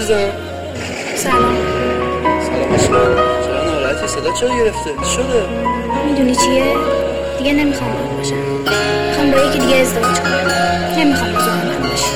عزیزم. سلام. سلام اسمان. چرا ناراحتی؟ صدا چرا گرفته؟ شده؟ میدونی چیه؟ دیگه نمیخوام باهات باشم. میخوام با یکی دیگه ازدواج کنم. نمیخوام با من باشی.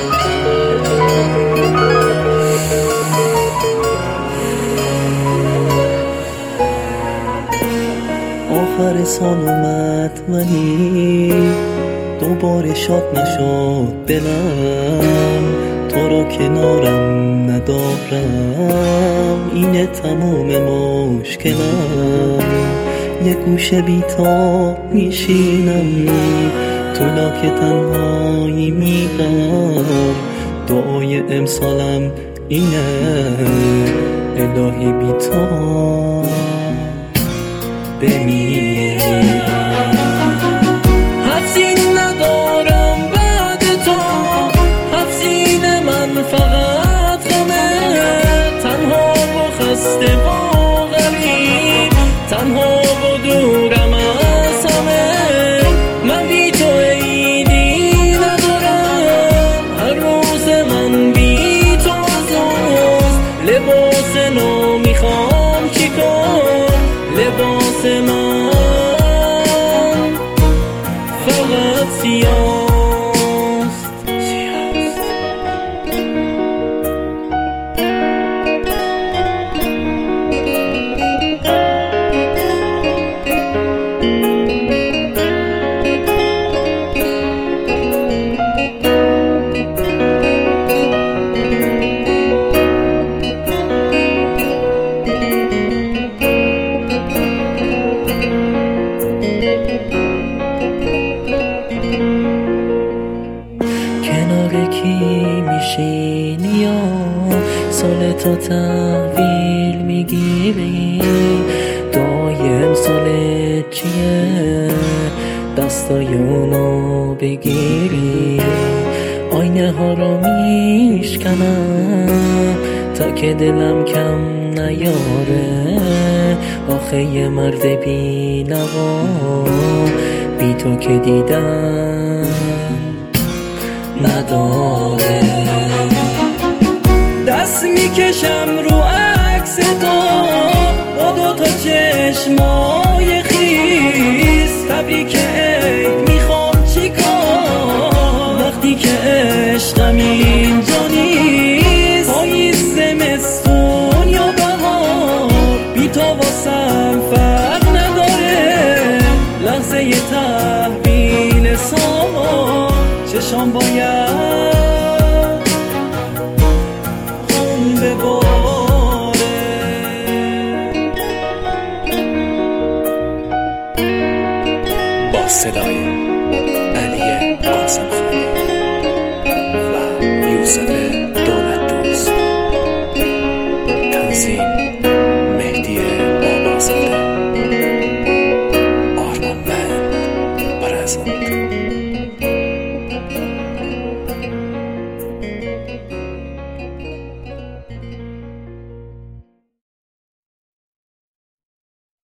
آخر سال اومد ولی دوباره شاد نشد دلم، تو رو کنارم ندارم، اینه تموم مشکلم. یه گوشه بی‌تاب میشینم، تو لاک تنهایی میرم، دعای امسالم اینه الهی بی‌تاب بمیرم. حفظین ندارم بعد تو، حفظین من فقط غمه، تنها و خسته و غریب، تنها و دورم از همه. من بی تو عیدی ندارم، هر روز من بی تو عزاست. لباس نو میخوام چیکار، لباس من فقط سیاست. کنار کی میشینی یا سال تا تحویل میگیری؟ دایم سالت چیه؟ دستای اونو بگیری. آینه ها رو میشکنم تا که دلم کم نیاره. آخه یه مرد بی نوا بی تو که دیدم نداره. دست میکشم رو عکس تو با دوتا چشمای خیس. تبریک عید میخوام چیکار وقتی که عشقم اینجا نیست؟ پاییز زمستون یا بهار بی تو واسم فرق نداره. لحظه ی تحویل سال چشام باید خون بباره. با صدای علی قاسم خانی و یوسف